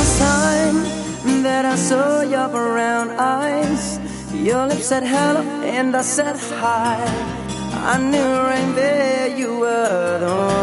first time that I saw your brown eyes, your lips said hello and I said hi. I knew right there you were the one.